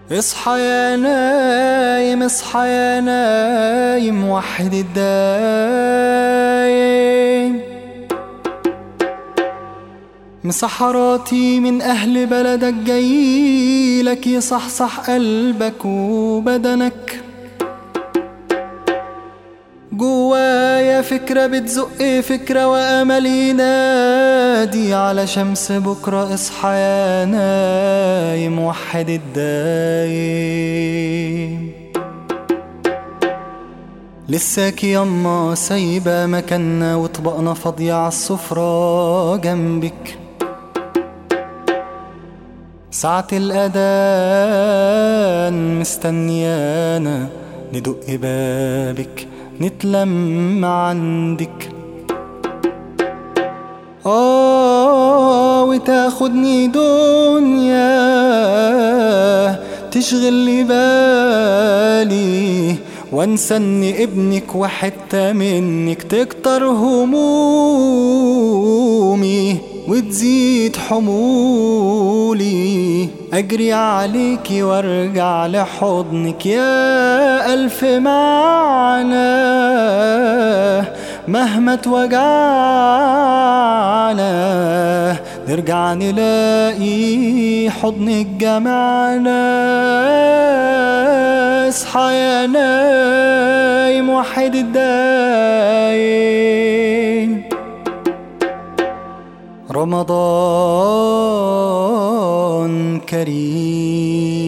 اصحى يا نايم، اصحى يا نايم، وحد الدايم. مسحراتي من أهل بلدك جايلك يصحصح قلبك وبدنك. جوايا فكرة بتزق فكرة وأمل ينادي على شمس بكرة. اصحى يا نايم، وحد الدايم. لساك يما سايبة مكاننا وطبقنا فاضية عالسفرة جنبك. ساعة الأذان مستنيانا ندق بابك نتلم عندك. وتاخدني دنيا تشغل لي بالي، وانسى ان ابنك وحتة منك تكتر همومي وتزيد حمولي. اجري عليكي وارجع لحضنك يا الف معنى، مهما توجعنا نرجع نلاقي حضنك جمعنا. اصحى يا نايم، وحد الدايم. رمضان كريم.